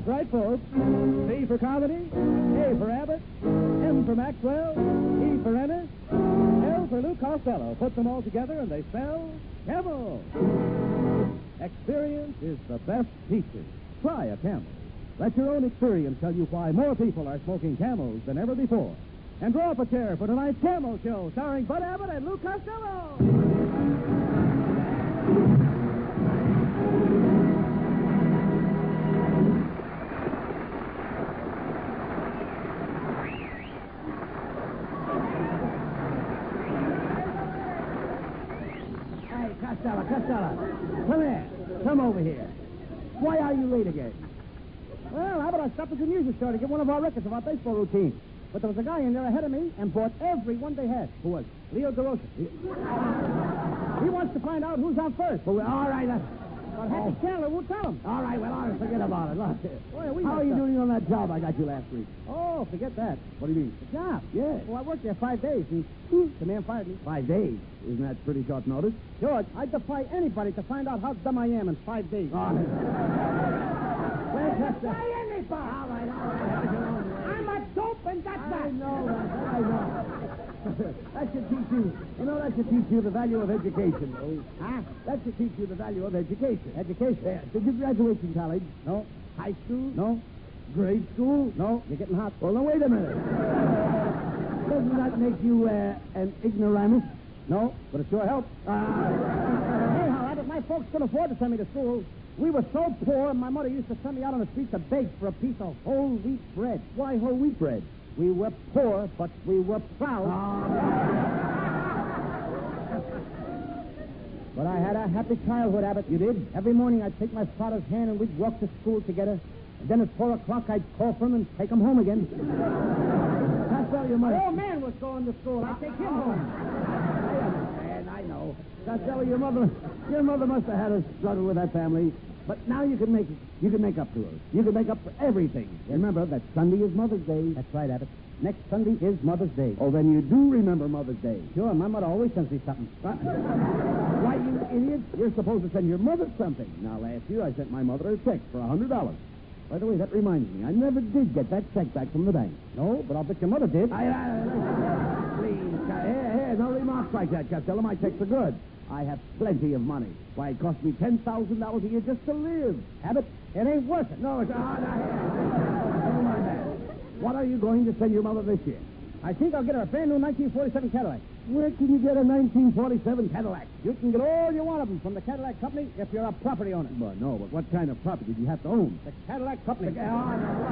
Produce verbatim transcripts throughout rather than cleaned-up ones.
right, folks. C for comedy, A for Abbott, M for Maxwell, E for Ennis, L for Lou Costello. Put them all together and they spell Camel. Experience is the best teacher. Try a Camel. Let your own experience tell you why more people are smoking Camels than ever before. And draw up a chair for tonight's Camel Show, starring Bud Abbott and Lou Costello. Hey, Costello, Costello, come here. Come over here. Why are you late again? Well, how about I stopped at the music store to get one of our records of our baseball routine? But there was a guy in there ahead of me and bought every one they had. Who was? Leo DeRosa. He, he wants to find out who's on first. Well, all right. Uh, But Happy oh. Chandler won't tell him. All right, well, all right, forget about it. Look, Boy, we how are messed you up. doing on that job I got you last week? Oh, forget that. What do you mean? The job. Yeah. Well, I worked there five days, and whew, the man fired me. Five days. Isn't that pretty short notice? George, I defy anybody to find out how dumb I am in five days. Oh, Well, that's By anybody. all right, all right. I'm a dope, and that's I that. know, I know. That should teach you, you know, that should teach you the value of education, Louis. Huh? That should teach you the value of education. Education? Yeah. Did you graduate from college? No. High school? No. Grade school? No. You're getting hot. Well, now, wait a minute. Doesn't that make you uh, an ignoramus? No, but it sure helps. Uh, Anyhow, Abbott, my folks couldn't afford to send me to school. We were so poor, my mother used to send me out on the street to beg for a piece of whole wheat bread. why whole wheat bread? We were poor, but we were proud. But I had a happy childhood, Abbott. You did? Every morning I'd take my father's hand and we'd walk to school together. And then at four o'clock I'd call for him and take him home again. That's all your money. The old man was going to school. I'd take him home. I understand, I know. Costello, your mother, your mother must have had a struggle with that family. But now you can make you can make up to her. You can make up for everything. Remember that Sunday is Mother's Day. That's right, Abbott. Next Sunday is Mother's Day. Oh, then you do remember Mother's Day. Sure, my mother always sends me something. Uh, Why, you idiot? You're supposed to send your mother something. Now, last year I sent my mother a check for a hundred dollars. By the way, that reminds me, I never did get that check back from the bank. No, but I'll bet your mother did. I, I, please, uh, here, here, no remarks like that, Costello. My checks are good. I have plenty of money. Why, it cost me ten thousand dollars a year just to live. Abbott, it ain't worth it. No, it's... Oh, no, never mind that. What are you going to send your mother this year? I think I'll get her a brand new nineteen forty-seven Cadillac. Where can you get a nineteen forty-seven Cadillac? You can get all you want of them from the Cadillac Company if you're a property owner. Well, no, but what kind of property do you have to own? The Cadillac Company. The- oh,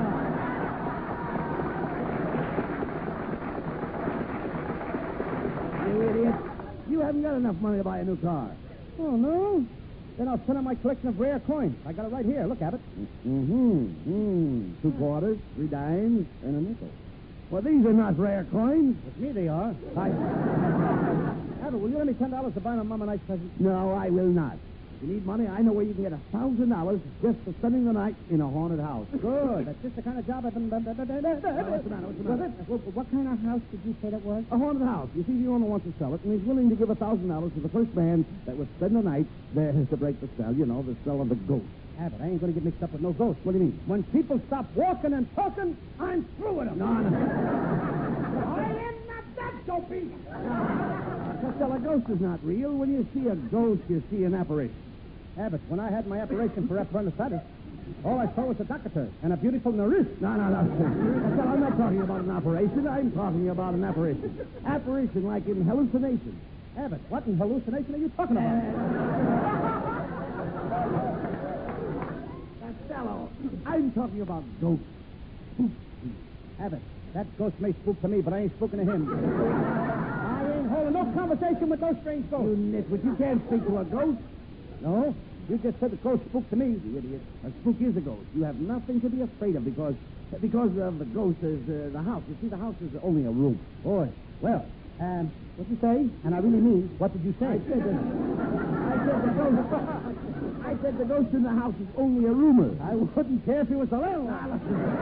no. You idiot. You haven't got enough money to buy a new car. Oh, no? Then I'll send her my collection of rare coins. I got it right here. Look, Abbott. Mm-hmm. Mm. Two quarters, three dimes, and a nickel. Well, these are not rare coins. With me they are. I... Abbott, will you lend me ten dollars to buy my mom a nice present? No, I will not. If you need money, I know where you can get a thousand dollars just for spending the night in a haunted house. Good. That's just the kind of job I've been... What's the matter? What's the matter? What, what kind of house did you say that was? A haunted house. You see, the owner wants to sell it, and he's willing to give a thousand dollars to the first man that would spend the night there to break the spell. You know, the spell of the ghost. Abbott, I ain't going to get mixed up with no ghosts. What do you mean? When people stop walking and talking, I'm through with them. No, no. I am not that dopey. Costello, a ghost is not real. When you see a ghost, you see an apparition. Abbott, when I had my operation for appendicitis, all I saw was a doctor and a beautiful nurse. No, no, no. Costello, I'm not talking about an operation. I'm talking about an apparition. Apparition like in hallucination. Abbott, what in hallucination are you talking about? Costello, I'm talking about ghosts. Abbott, that ghost may spook to me, but I ain't spooking to him. I ain't holding no conversation with those strange You ghosts. nitwit, you can't speak to a ghost. No? You just said the ghost spooked to me. You idiot. A spook is a ghost. You have nothing to be afraid of because because of the ghost is uh, the house. You see, the house is only a room. Boy. Well, um, what'd you say? And I really mean, what did you say? I said that, I said the ghost. I said the ghost in the house is only a rumor. I wouldn't care if he was the landlord.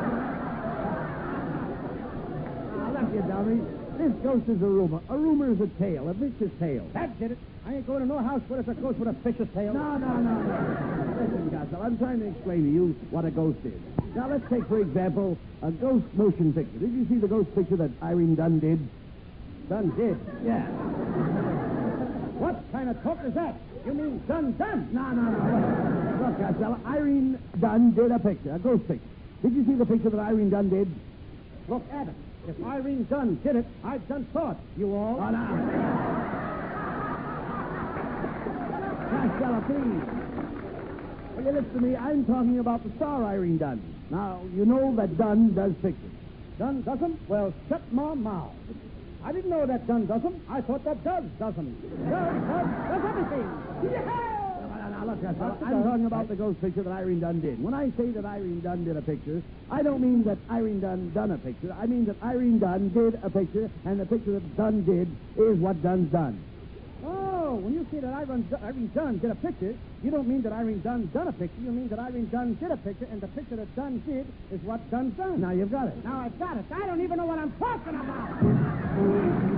Now, look, you dummy. This ghost is a rumor. A rumor is a tale, a vicious tale. That did it. I ain't going to no house where there's a ghost with a fish's tail. No, no, no, no. Listen, Costello, I'm trying to explain to you what a ghost is. Now, let's take, for example, a ghost motion picture. Did you see the ghost picture that Irene Dunn did? Dunn did. Yeah. What kind of talk is that? You mean Dunn Dunn? No, no, no. Look, Costello, Irene Dunn did a picture, a ghost picture. Did you see the picture that Irene Dunn did? Look, Abbott, if Irene Dunn did it, I'd done saw it. You all? Oh, no. Costello, please. Will you listen to me? I'm talking about the star Irene Dunn. Now, you know that Dunn does pictures. Dunn does 'em? Well, shut my mouth. I didn't know that Dunn does 'em. I thought that does does 'em. Does, does, does everything. Yeah! Now, now, look, Costello, I'm talking about the ghost picture that Irene Dunn did. When I say that Irene Dunn did a picture, I don't mean that Irene Dunn done a picture. I mean that Irene Dunn did a picture, and the picture that Dunn did is what Dunn's done. Oh, when you say that Irene, Irene Dunn did a picture, you don't mean that Irene Dunn done a picture. You mean that Irene Dunn did a picture, and the picture that Dunn did is what Dunn's done. Now you've got it. Now I've got it. I don't even know what I'm talking about.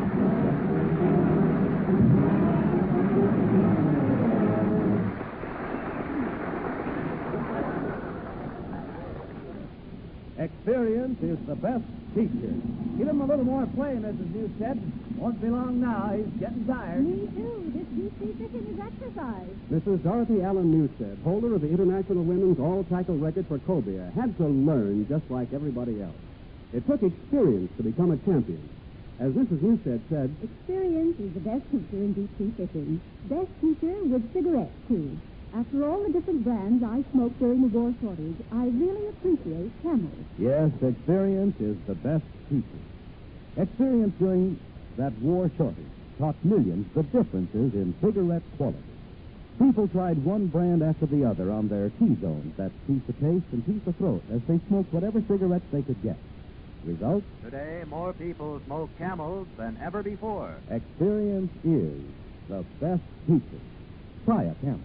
Experience is the best teacher. Give him a little more play, Missus Newstead. Won't be long now. He's getting tired. Me too. This deep-sea fishing is exercise. Missus Dorothy Allen Newstead, holder of the International Women's All-Tackle record for cobia, had to learn just like everybody else. It took experience to become a champion. As Missus Newstead said, Experience is the best teacher in deep-sea fishing. Best teacher with cigarettes, too. After all the different brands I smoked during the war shortage, I really appreciate Camel. Yes, experience is the best teacher. Experience during that war shortage taught millions the differences in cigarette quality. People tried one brand after the other on their T-zones, that's piece of taste and piece of throat, as they smoked whatever cigarettes they could get. Result? Today, more people smoke Camels than ever before. Experience is the best teacher. Try a Camel.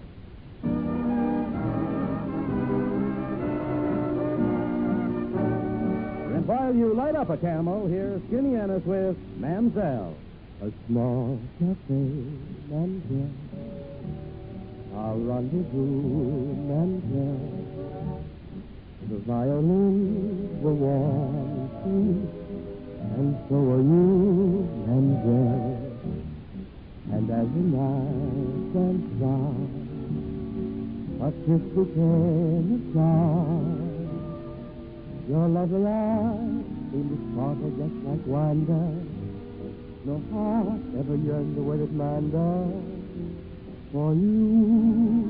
And while you light up a Camel, here's Skinny Ennis with Mamselle. a small cafe, Mamselle, a rendezvous, Mamselle. The violins were warm and sweet, and so are you, Mamselle. And as the night went by, a kiss became a song. Your lovely eyes seemed to sparkle just like wonder. No heart ever yearned the way that mine does for you.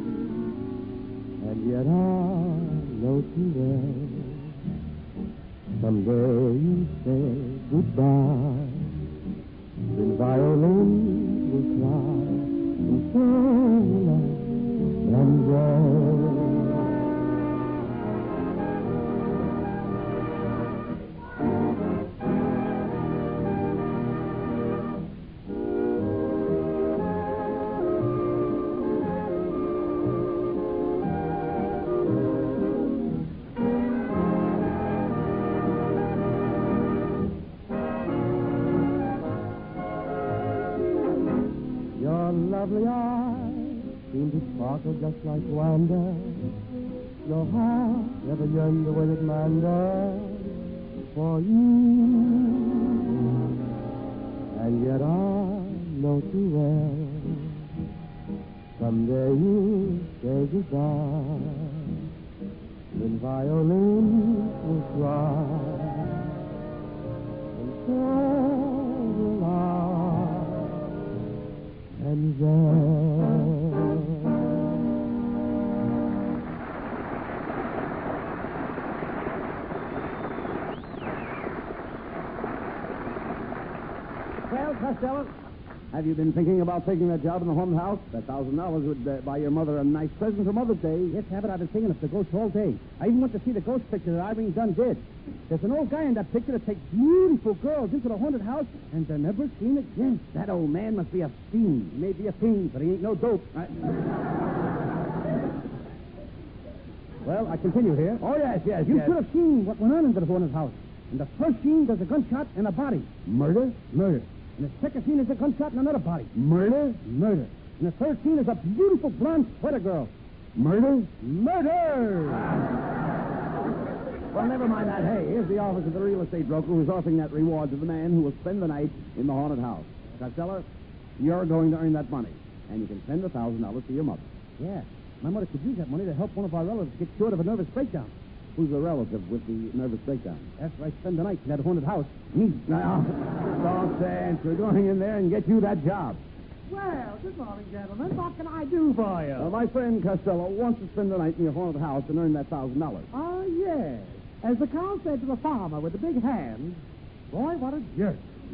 And yet I know too well, someday you say goodbye. Then violins will cry, and so will I, and go. Lovely eyes seem to sparkle just like wonder. No heart ever yearned the way that mine does for you. And yet I know too well, someday you'll say goodbye. When violins will cry, and so will I. And then Well, Costello, have you been thinking about taking that job in the Hunt house? That thousand dollars would uh, buy your mother a nice present for Mother's Day. Yes, Abbott, I've been thinking of the ghost all day. I even went to see the ghost picture that Irene Dunn did. There's an old guy in that picture that takes beautiful girls into the haunted house, and they're never seen again. That old man must be a fiend. He may be a fiend, but he ain't no dope. I... Well, I continue here. Oh, yes, yes, You yes. should have seen what went on in the haunted house. In the first scene, there's a gunshot and a body. Murder? Murder. In the second scene, there's a gunshot and another body. Murder? Murder. In the third scene, there's a beautiful blonde sweater girl. Murder? Murder! Well, never mind that. Hey, here's the office of the real estate broker who's offering that reward to the man who will spend the night in the haunted house. Costello, you're going to earn that money, and you can send a thousand dollars to your mother. Yeah. My mother could use that money to help one of our relatives get cured of a nervous breakdown. Who's the relative with the nervous breakdown? After I spend the night in that haunted house. Me. Now, don't answer. We're going in there and get you that job. Well, good morning, gentlemen. What can I do for you? Uh, my friend Costello wants to spend the night in your haunted house and earn that thousand dollars. Oh, yes. As the cow said to the farmer with the big hand, boy, what a jerk.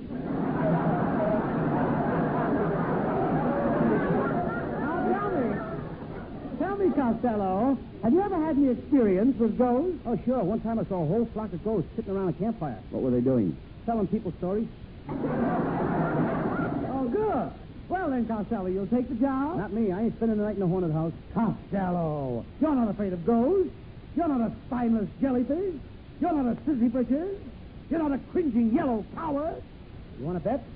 Now, tell me, tell me, Costello, have you ever had any experience with ghosts? Oh, sure. One time I saw a whole flock of ghosts sitting around a campfire, What were they doing? telling people stories. Oh, good. Well, then, Costello, you'll take the job? Not me. I ain't spending the night in a haunted house. Costello, you're not afraid of ghosts. You're not a spineless jellyfish. You're not a sissy britches. You're not a cringing yellow coward. You want to bet?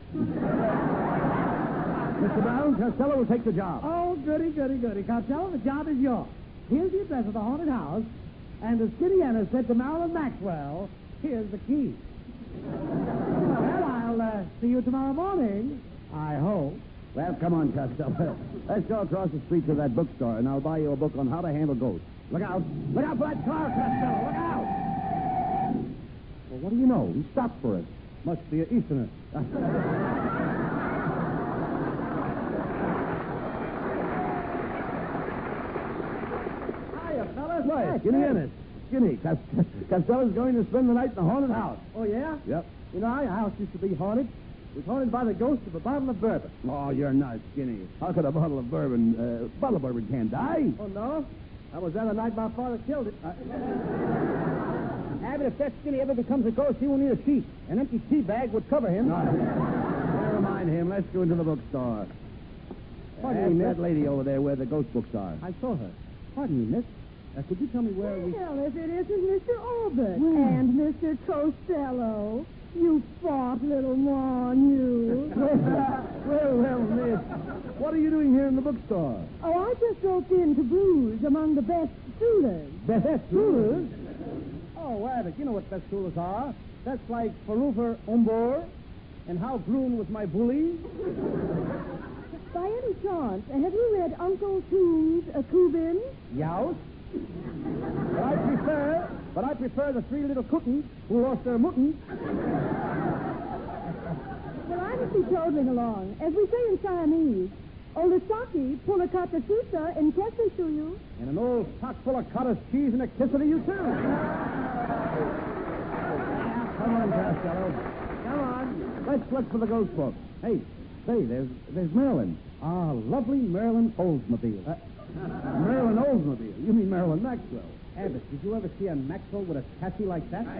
Mister Brown, Costello will take the job. Oh, goody, goody, goody. Costello, the job is yours. Here's the address of the haunted house, and as Skinny Ennis said to Marilyn Maxwell, here's the key. Well, I'll uh, see you tomorrow morning, I hope. Well, come on, Costello. Let's go across the street to that bookstore, and I'll buy you a book on how to handle ghosts. Look out. Look out for that car, Costello. Look out. Well, what do you know? He stopped for us. Must be an Easterner. Hiya, fellas. Right, Skinny Ennis. Skinny, Cos- Costello's going to spend the night in the haunted house. Oh, yeah? Yep. You know, our house used to be haunted. It was haunted by the ghost of a bottle of bourbon. Oh, you're nuts, Skinny. How could a bottle of bourbon, uh, bottle of bourbon can't die? Oh, no? That was on the night my father killed it. Uh, Abbott, if that Skinny ever becomes a ghost, he won't need a sheet. An empty tea bag would cover him. No, never mind him. Let's go into the bookstore. Pardon Ask me, miss. that lady over there where the ghost books are. I saw her. Pardon me, miss. Uh, could you tell me where we... Well, if it isn't Mister Albert and Mister Costello. You fat little mon, you. Well, well, miss, what are you doing here in the bookstore? Oh, I just dropped in to bruise among the best students. Best Rulers? Oh, Abbott, you know what best rulers are. That's like Farufer Umbor and How Groon Was My Bully. By any chance, have you read Uncle Toom's A Kubin? Youse. But I prefer, but I prefer the three little cootins who lost their muttons. Well, I must be toddling along. As we say in Siamese, Olisaki, Pulakata Susa, and Kessu to you. And an old sock full of cottage cheese and a kiss to you, too. Come on, Costello. Come on. Let's look for the ghost book. Hey, say, there's there's Marilyn. Ah, lovely Marilyn Oldsmobile. Uh, Marilyn Oldsmobile. You mean Marilyn Maxwell. Abbott, did you ever see a Maxwell with a chassis like that?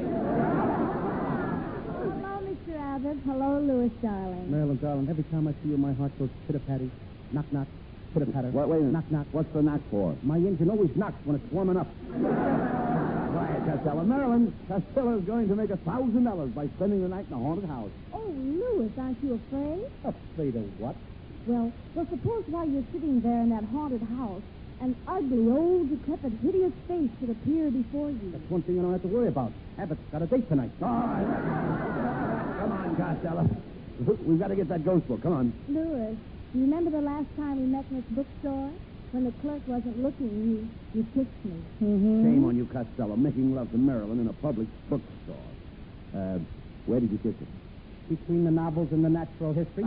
Hello, Mister Abbott. Hello, Louis, darling. Marilyn, darling, every time I see you, my heart goes pitter-patty. Knock, knock, pitter-patter. Wait, wait a minute. Knock, knock. What's the knock for? My engine always knocks when it's warming up. Quiet, Costello. Marilyn, Costello's going to make a thousand dollars by spending the night in a haunted house. Oh, Louis, aren't you afraid? Afraid of what? Well, well, suppose while you're sitting there in that haunted house, an ugly, old, decrepit, hideous face should appear before you. That's one thing you don't have to worry about. Abbott's got a date tonight. All right. Come on, Costello. We've got to get that ghost book. Come on. Louis, do you remember the last time we met in this bookstore? When the clerk wasn't looking, you, you kissed me. Mm-hmm. Shame on you, Costello, making love to Marilyn in a public bookstore. Uh, where did you kiss her? Between the novels and the natural history.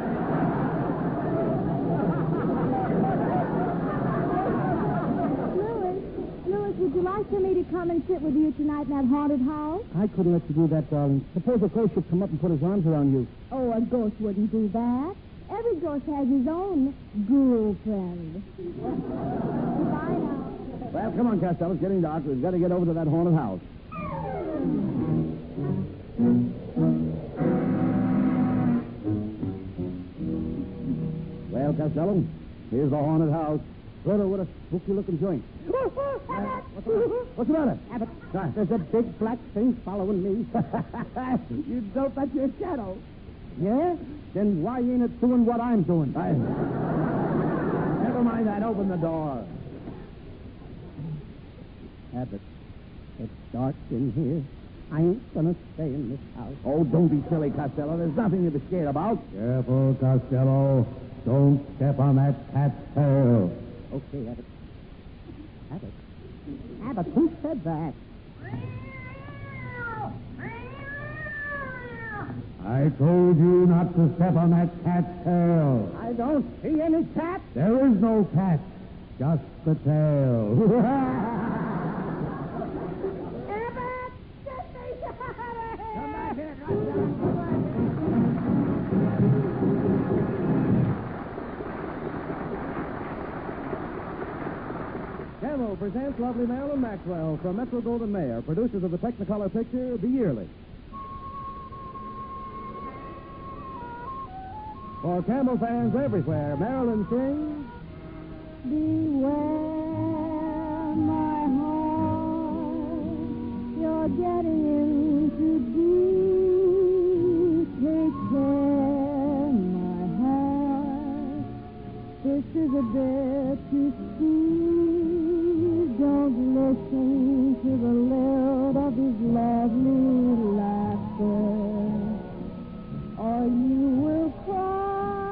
Louis, Louis, would you like for me to come and sit with you tonight in that haunted house? I couldn't let you do that, darling. Suppose a ghost should come up and put his arms around you. Oh, a ghost wouldn't do that. Every ghost has his own girlfriend. Goodbye now. Well, come on, Costello. It's getting dark. We've got to get over to that haunted house. Well, Costello, here's the haunted house. Rhoda, what a spooky-looking joint. Abbott! What's the matter? Abbott, there's a big black thing following me. You don't touch your shadow. Yeah? Then why ain't it doing what I'm doing? I... Never mind that. Open the door. Abbott, It's dark in here. I ain't gonna stay in this house. Oh, don't be silly, Costello. There's nothing to be scared about. Careful, Costello. Don't step on that cat's tail. Okay, Abbott. Abbott? Abbott, who said that? I told you not to step on that cat's tail. I don't see any cat. There is no cat, just the tail. Abbott! Get me out of here! Come back here, Costello. Come back here. Camel presents lovely Marilyn Maxwell from Metro Goldwyn Mayer, producers of the Technicolor picture, The Yearling. For Camel fans everywhere, Marilyn sings... Beware, my heart, you're getting in too deep. Take care, my heart, this is a bit too steep. Don't listen to the lilt of his lovely laughter, or you will cry.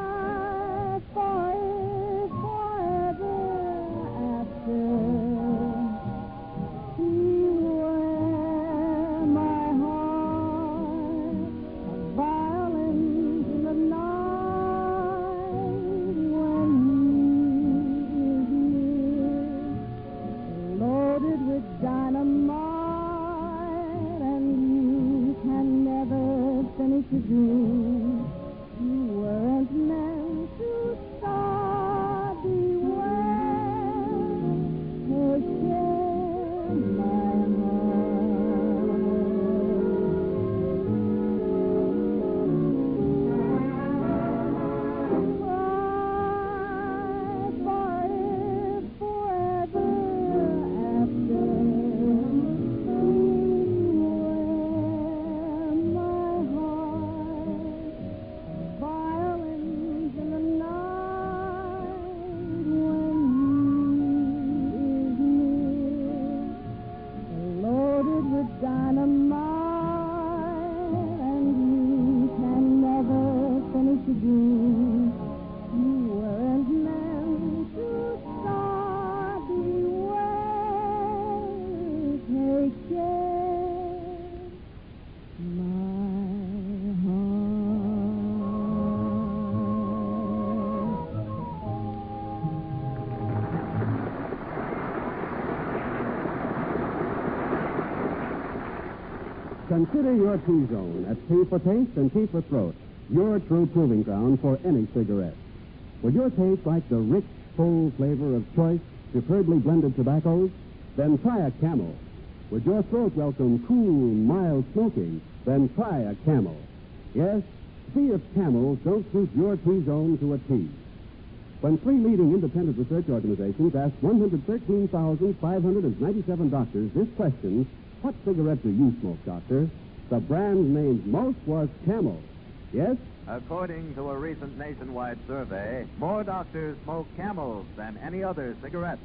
Consider your T-Zone. That's T for taste and T for throat. Your true proving ground for any cigarette. Would your taste like the rich, full flavor of choice, superbly blended tobaccos? Then try a Camel. Would your throat welcome cool, mild smoking? Then try a Camel. Yes, see if Camels don't suit your T-Zone to a T. When three leading independent research organizations asked one hundred thirteen thousand five hundred ninety-seven doctors this question, what cigarette do you smoke, doctor? The brand named most was Camel. Yes? According to a recent nationwide survey, more doctors smoke Camels than any other cigarette.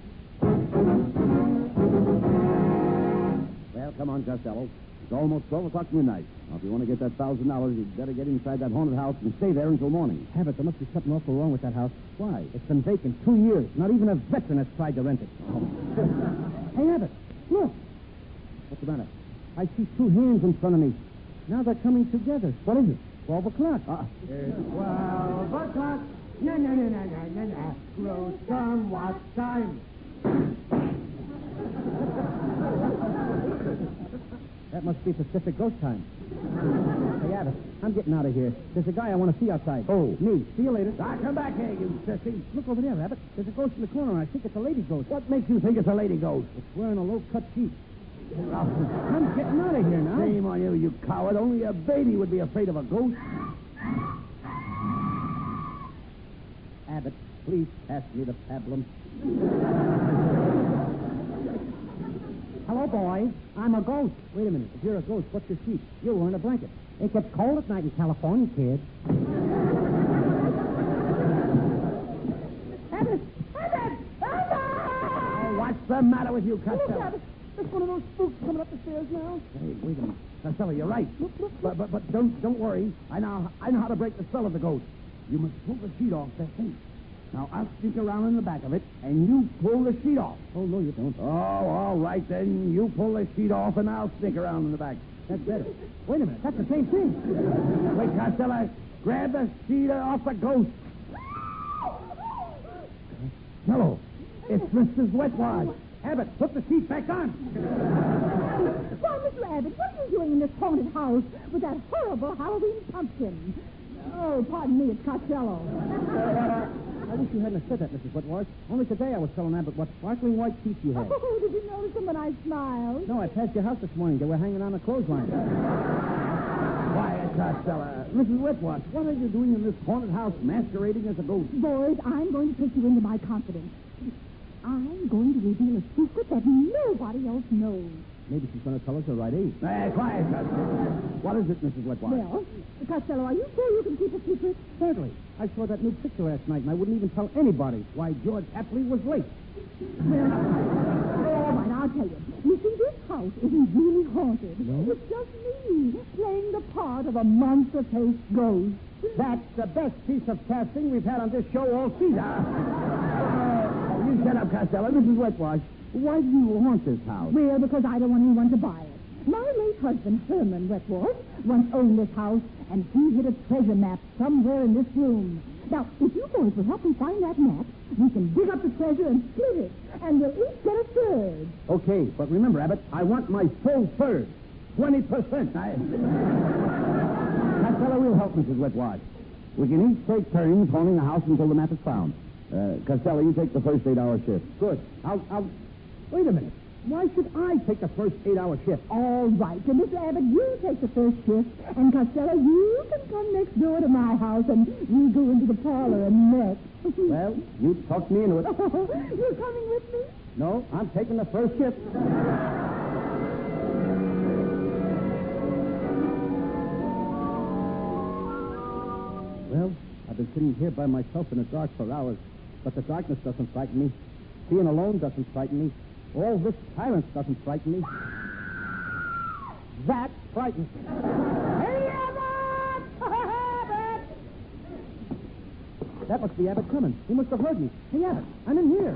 Well, come on, Costello. It's almost twelve o'clock midnight. Now, if you want to get that thousand dollars, you'd better get inside that haunted house and stay there until morning. Abbott, there must be something awful wrong with that house. Why? It's been vacant two years. Not even a veteran has tried to rent it. Oh. Hey, Abbott, look. What's the matter? I see two hands in front of me. Now they're coming together. What is it? Twelve o'clock. Uh, It's twelve o'clock. No, no, no, no, no, no, no. Grow some watch time. That must be Pacific Ghost time. Hey, Abbott, I'm getting out of here. There's a guy I want to see outside. Oh. Me. See you later. Ah, come back here, you sissy. Look over there, Abbott. There's a ghost in the corner. I think it's a lady ghost. What makes you think it's a lady ghost? It's wearing a low-cut sheet. I'm getting out of here now. Shame on you, you coward. Only a baby would be afraid of a ghost. Abbott, please pass me the pablum. Hello, boys. I'm a ghost. Wait a minute. If you're a ghost, what's your sheet? You're wearing a blanket. It gets cold at night in California, kid. Abbott! Abbott! Abbott! Oh, what's the matter with you, Costello? Look, Abbott. The one of those spooks coming up the stairs now? Hey, wait a minute. Costello, you're right. But, but, but don't, don't worry. I know, I know how to break the spell of the ghost. You must pull the sheet off that thing. Now, I'll sneak around in the back of it, and you pull the sheet off. Oh, no, you don't. Oh, all right, then. You pull the sheet off, and I'll sneak around in the back. That's better. Wait a minute. That's the same thing. Wait, Costello. Grab the sheet off the ghost. Hello. It's Missus Wetwash. Abbott, put the sheet back on. Why, Mister Abbott, what are you doing in this haunted house with that horrible Halloween pumpkin? Oh, pardon me, it's Costello. I wish you hadn't said that, Missus Wetwash. Only today I was telling Abbott what sparkling white teeth you had. Oh, did you notice them when I smiled? No, I passed your house this morning. They were hanging on a clothesline. Quiet, Costello. Missus Wetwash, what are you doing in this haunted house masquerading as a ghost? Boys, I'm going to take you into my confidence. I'm going to reveal a secret that nobody else knows. Maybe she's going to tell us the right age. Uh, quiet, Costello. What is it, Missus Wetwash? Well, Costello, are you sure you can keep a secret? Certainly. I saw that new picture last night, and I wouldn't even tell anybody why George Apley was late. Well, all right, I'll tell you. You see, this house isn't really haunted. No? It's just me playing the part of a monster-faced ghost. That's the best piece of casting we've had on this show all season. Oh, you shut up, Costello. Missus Wetwash, why do you haunt this house? Well, because I don't want anyone to buy it. My late husband, Herman Wetwash, once owned this house, and he hid a treasure map somewhere in this room. Now, if you boys will help me find that map, we can dig up the treasure and split it, and we'll each get a third. Okay, but remember, Abbott, I want my full third. Twenty percent. I... Costello will help Missus Wetwash. We can each take turns haunting the house until the map is found. Uh, Costello, you take the first eight-hour shift. Good. I'll, I'll... Wait a minute. Why should I take the first eight-hour shift? All right, and Mister Abbott, you take the first shift, and Costello, you can come next door to my house, and you go into the parlor and net. Well, you talked me into it. You're coming with me? No, I'm taking the first shift. Well, I've been sitting here by myself in the dark for hours, but the darkness doesn't frighten me. Being alone doesn't frighten me. All this silence doesn't frighten me. That frightens me. Hey, Abbott! Abbott! That must be Abbott coming. He must have heard me. Hey, Abbott, I'm in here.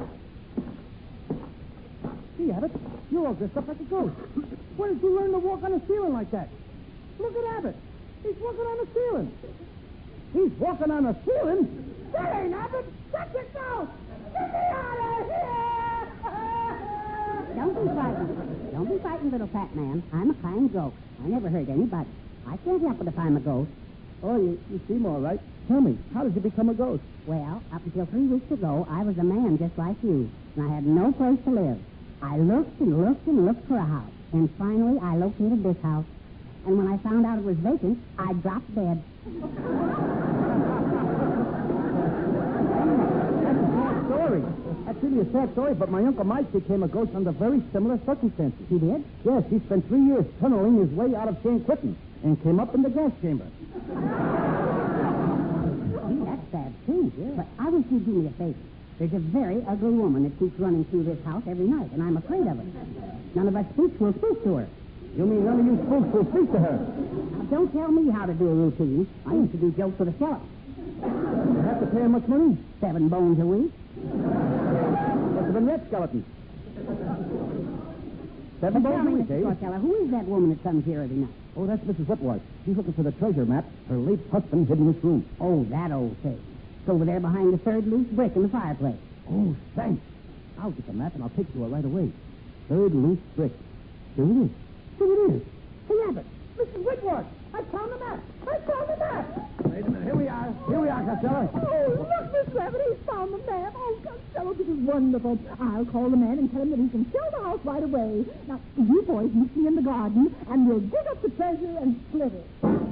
Gee, Abbott, you're all dressed up like a ghost. Where did you learn to walk on the ceiling like that? Look at Abbott. He's walking on the ceiling. He's walking on the ceiling? That ain't Abbott! Shut yourself! Get me out of here! Don't be frightened. Don't be frightened, little fat man. I'm a kind ghost. I never hurt anybody. I can't help it if I'm a ghost. Oh, you, you seem all right. Tell me, how did you become a ghost? Well, up until three weeks ago, I was a man just like you, and I had no place to live. I looked and looked and looked for a house, and finally I located this house. And when I found out it was vacant, I dropped dead. That's a sad story. That's really a sad story, but my Uncle Mike became a ghost under very similar circumstances. He did? Yes, he spent three years tunneling his way out of San Quentin and came up in the gas chamber. Gee, that's sad, too. Yeah. But I wish you'd do me a favor. There's a very ugly woman that keeps running through this house every night, and I'm afraid of her. None of us spooks will speak to her. You mean none of you spooks will speak to her? Now, don't tell me how to do a routine. I used to do jokes with a skeleton. You have to pay her much money? Seven bones a week. Must have been that skeleton. Seven But tell bones a me, week, Mister eh? Costello, who is that woman that comes here every night? Oh, that's Missus Whipwash. She's looking for the treasure map. Her late husband hid in this room. Oh, that old thing. It's over there behind the third loose brick in the fireplace. Oh, thanks. I'll get the map and I'll take you to her right away. Third loose brick. Here it is. Here it is. Hey, Abbott. Missus Whitworth. I found the map. I found the map. Wait a minute. Here we are. Here we are, Costello. Oh, look, Miss Rabbit, he's found the map. Oh, Costello, this is wonderful. I'll call the man and tell him that he can sell the house right away. Now, you boys meet me in the garden, and we'll dig up the treasure and split it.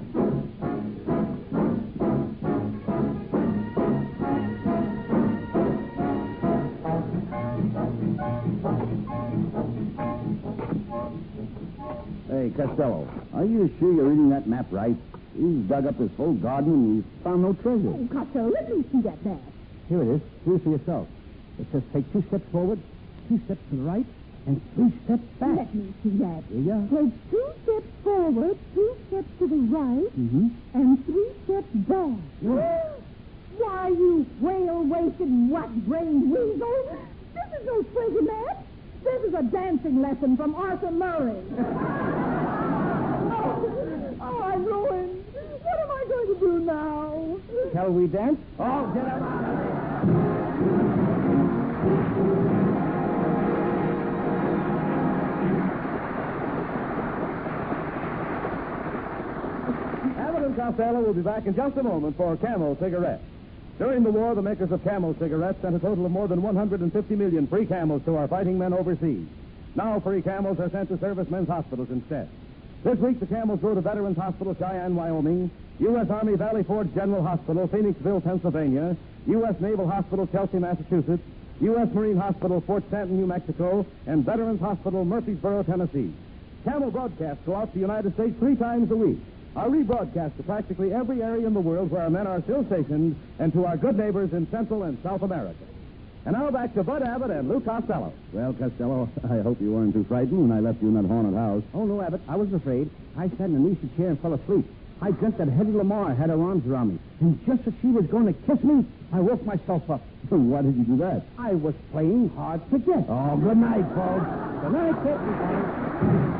Hey, Costello, are you sure you're reading that map right? He's dug up his whole garden and he's found no treasure. Oh, Costello, let me see that map. Here it is. See it for yourself. It says take two steps forward, two steps to the right, and three steps back. Let me see that. Yeah. Take two steps forward, two steps to the right, Mm-hmm. and three steps back. Why, you whale-waisted, what-brained weasel? This is no treasure map. This is a dancing lesson from Arthur Murray. oh, oh, I'm ruined. What am I going to do now? Shall we dance? Oh, get him out of there. Abbott and Costello will be back in just a moment for Camel cigarettes. During the war, the makers of Camel cigarettes sent a total of more than one hundred fifty million free Camels to our fighting men overseas. Now free Camels are sent to servicemen's hospitals instead. This week, the Camels go to Veterans Hospital, Cheyenne, Wyoming, U S. Army Valley Forge General Hospital, Phoenixville, Pennsylvania, U S. Naval Hospital, Chelsea, Massachusetts, U S. Marine Hospital, Fort Stanton, New Mexico, and Veterans Hospital, Murfreesboro, Tennessee. Camel broadcasts go out to the United States three times a week. Are rebroadcast to practically every area in the world where our men are still stationed, and to our good neighbors in Central and South America. And now back to Bud Abbott and Lou Costello. Well, Costello, I hope you weren't too frightened when I left you in that haunted house. Oh, no, Abbott. I wasn't afraid. I sat in an easy chair and fell asleep. I dreamt that Hetty Lamar had her arms around me. And just as she was going to kiss me, I woke myself up. Why did you do that? I was playing hard to get. Oh, good night, folks. Good night, Captain.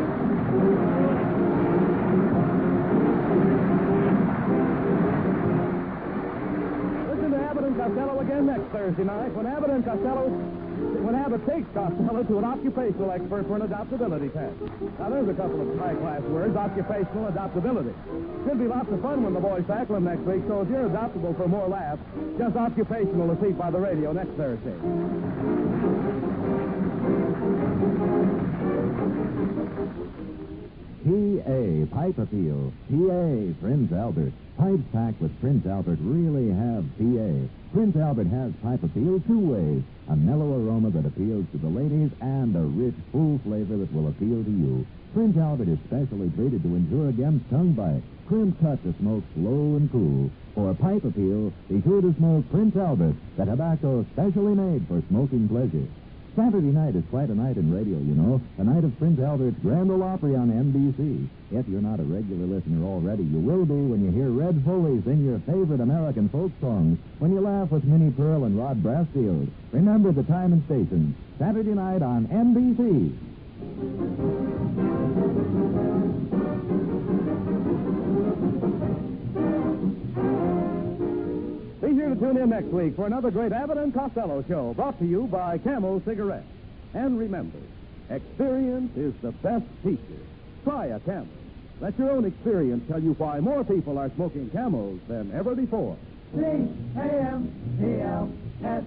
Costello again next Thursday night when Abbott and Costello, when Abbott takes Costello to an occupational expert for an adaptability test. Now, there's a couple of high-class words, occupational adaptability. Should be lots of fun when the boys tackle them next week, so if you're adaptable for more laughs, just occupational to see by the radio next Thursday. P A, Pipe Appeal. P A, Prince Albert. Pipes packed with Prince Albert really have P A. Prince Albert has Pipe Appeal two ways. A mellow aroma that appeals to the ladies and a rich, full flavor that will appeal to you. Prince Albert is specially treated to endure against tongue bite. Crimp cut to smoke slow and cool. For Pipe Appeal, be sure to smoke Prince Albert, the tobacco specially made for smoking pleasure. Saturday night is quite a night in radio, you know. The night of Prince Albert's Grand Ole Opry on N B C. If you're not a regular listener already, you will be when you hear Red Foley sing your favorite American folk songs, when you laugh with Minnie Pearl and Rod Brasfield. Remember the time and station. Saturday night on N B C. Be sure to tune in next week for another great Abbott and Costello show brought to you by Camel Cigarettes. And remember, experience is the best teacher. Try a Camel. Let your own experience tell you why more people are smoking Camels than ever before. C A M E L S.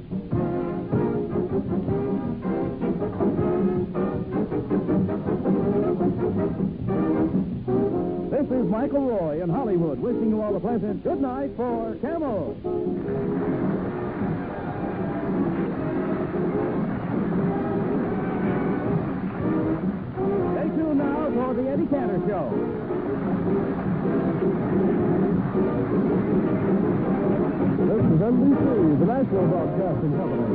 This is Michael Roy in Hollywood wishing you all a pleasant good night for Camel. Stay tuned now for the Eddie Cantor Show. This is N B C, the National Broadcasting Company.